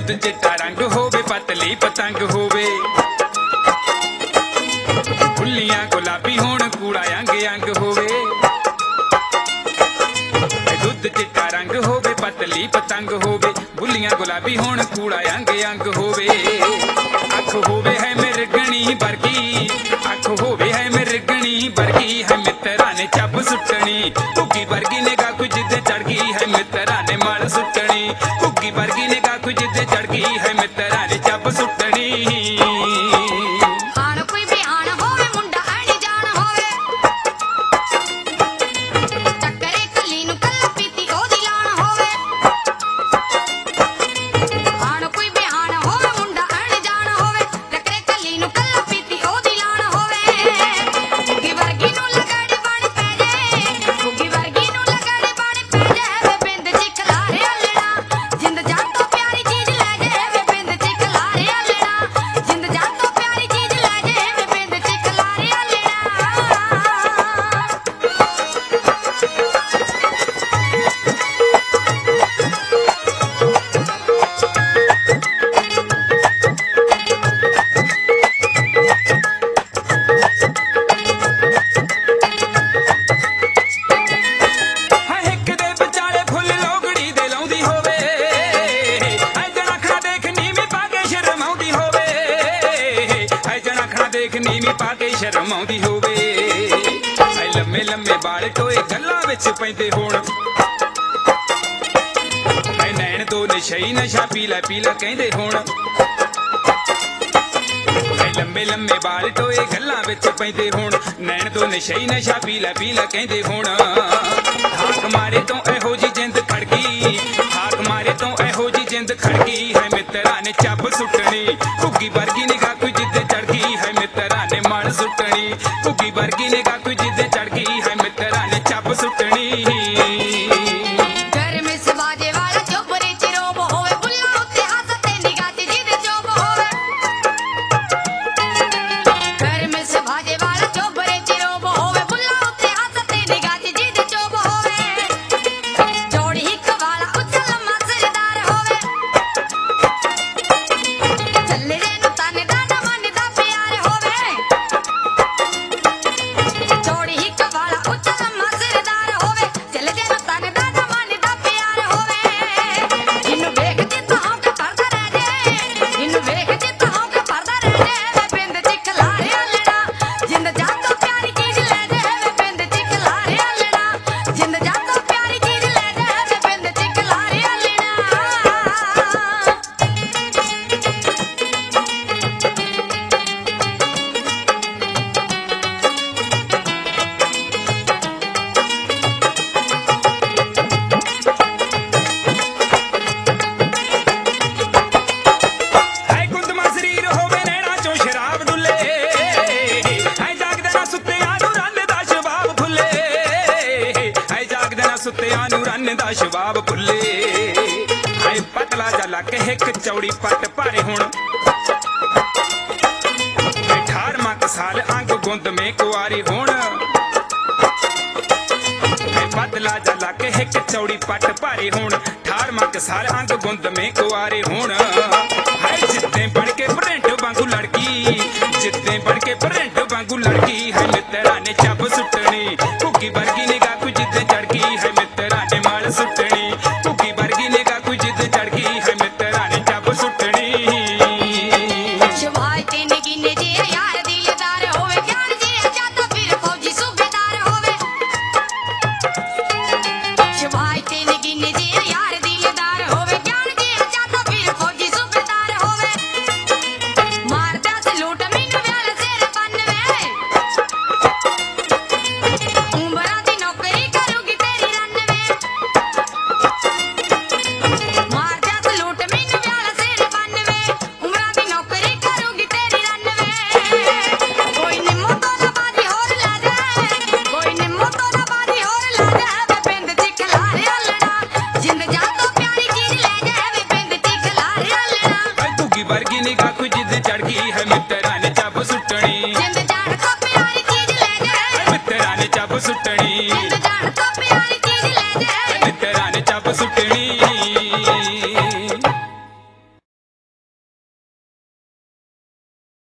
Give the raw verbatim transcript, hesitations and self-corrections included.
दुध चिट्टा रंग होवे पतली पतंग होवे फुल्लियां गुलाबी होण कूड़ा अंग अंग होवे दुध चिट्टा रंग होवे पतली पतंग होवे बुल्लियां गुलाबी होण कूड़ा अंग अंग होवे अख होवे है मिर्गणी वर्गी अख होवे है मिर्गणी वर्गी है मित्रा ने चप सुट्टनी घुग्गी वर्गी ने गा कुछ जिद्द चढ़ गई है मित्रा ने माल सुट्टनी घुग्गी वर्गी ने गा कुछ जिद्द चढ़ गई है मित्रा ने चप सुट्टनी नीवी पाके शर्म आउंदी होवे ऐ लम्मे लम्मे बाल टोए गल्लां विच पैंदे होण ऐ नैण दो नशई नशा पीला पीला कहंदे होण ऐ लम्मे लम्मे बाल टोए गल्लां विच पैंदे होण नैण दो नशई नशा पीला पीला कहंदे होण हाक मारे तो एहो जी जिंद खड़गी हाक मारे तो एहो जी जिंद खड़गी है मित्रा ने चप सुट्टनी घुग्गी वर्गी निगाह कोई जिद्द चढ़ गई है मित्रा ने मार सुट्टनी घुग्गी वर्गी ने गा कोई जिद्द चढ़ गई है मित्रा ने चप सुट्टनी घर में सबाजे वाला चोपरे चिरोब होवे बुल्ला उत्ते हंसते निगाह ते जिद चोब होवे घर में सबाजे वाला चोपरे चिरोब होवे बुल्ला उत्ते हंसते निगाह ते जिद चोब होवे जोड़ी हिक वाला उछल मसरदार होवे चले जे नु तने दादा मन दा प्यार होवे जोड़ी हिक वाला उछल मसरदार होवे चले जे नु तने दादा मन दा प्यार होवे इनु वेख जित हों के परदा रह जे इनु वेख जित हों के परदा रह जे वे बिंद चिखलारे अल्लड़ा जिंद जान तो प्यारी चीज ले जे वे बिंद चिखलारे अल्लड़ा जिंद जान तो प्यारी चीज ले जे वे बिंद चिखलारे अल्लड़ा है गुंदमा शरीर होवे नैना चों शराब डुले है जागदे ना सुत्तियां नूं रन दा शबाब भुले है जागदे ना सुत्तियां नूं रन दा शबाब भुले है पतला जा लक हिक चौड़ी पट भारे हुण है अठारहवां क साल अंग गुंद में कुआरी होण है पतला जा लक हिक चौड़ी पट भारे हुण अठारहवां क साल अंग गुंद में कुआरे होण है जिद्दे बन के प्रिंट वांगू लड़की जिद्दे बन के प्रिंट वांगू लड़की है मित्रा ने चप सुट्टनी घुग्गी वर्गी ने गा कोई जिद्द चढ़ गई है मित्रा ने माल सुट्टनी घुग्गी वर्गी ने गा कोई जिद्द चढ़ गई है मित्रा ने चप सुट्टनी शबाज ते नगीने जे यार दिलदार होवे ज्ञान जे चाहता फिर फौजी सूबेदार होवे शबाज ते नगीने जे यार दिलदार होवे ज्ञान जे चाहता फिर फौजी सूबेदार होवे मारदा से लूट मीनू व्याल सिर बनवे उम्रा दी नौकरी करूंगी तेरी रनवे मारदा से लूट मीनू व्याल सिर बनवे उम्रा दी नौकरी करूंगी तेरी रनवे कोई निम्मो तो ना बाजी होर ला दे कोई निम्मो तो ना बाजी होर ला दे वे बिंद चिखलारे अल्लड़ा जिंद जान तो प्यारी चीज ले जा वे बिंद चिखलारे अल्लड़ा है घुग्गी वर्गी ने गा कोई जिद्द चढ़ गई है मित्रा ने चप सुट्टनी जिंद जान तो प्यारी चीज ले जा मित्रा ने चप सुट्टनी जिंद जान तो प्यारी चीज ले जा मित्रा ने चप सुट्टनी